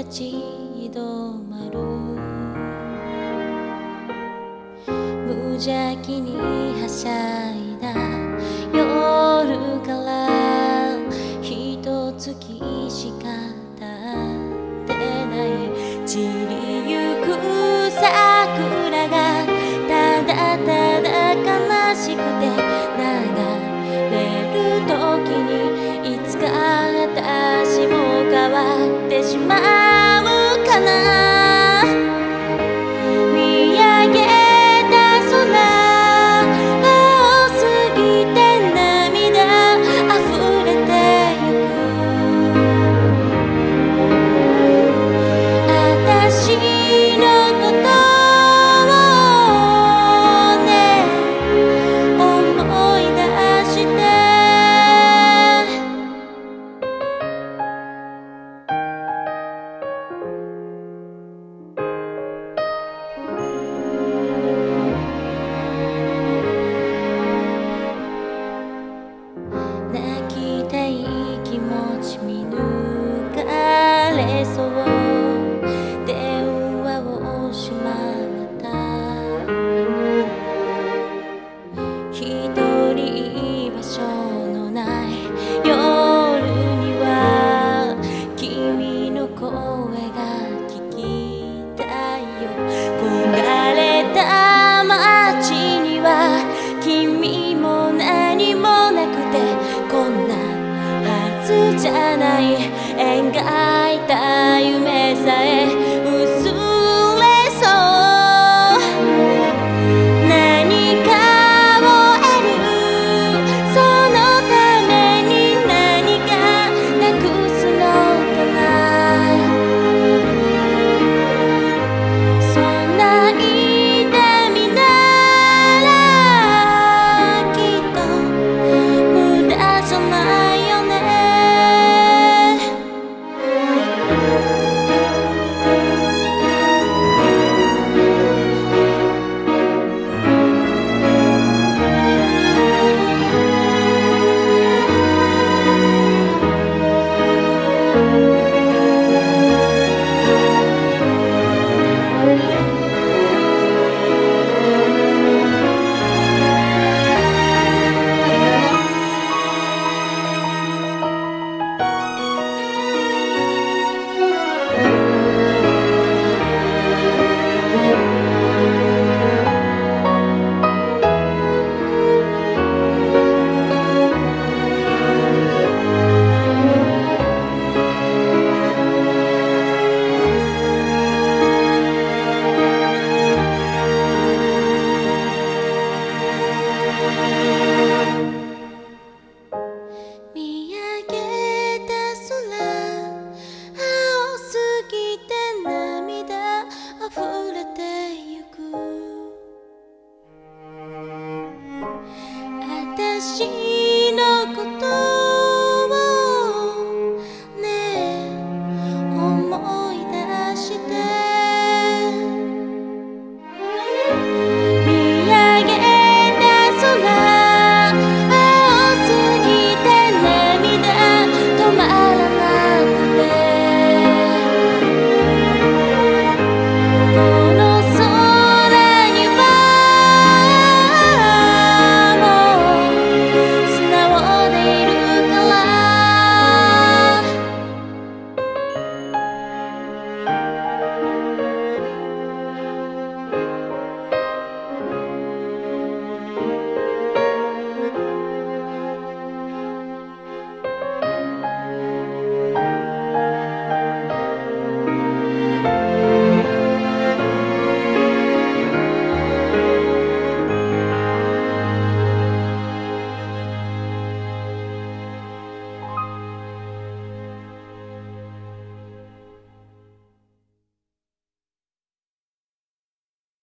立ち止まる。無邪気にはしゃいだ夜からひと月しか経ってない。散りゆく桜がただただ悲しくて流れる時にいつか私も変わってしまうかな。見上げた空青すぎて涙溢れてゆく。私のことをね思い出して泣きたい気持ち見抜かれそう。電話をしまった一人居場所のない夜には君の声が聞きたいよ。焦れた街には君も何もなくてこんなはずじゃない。描いた夢さえ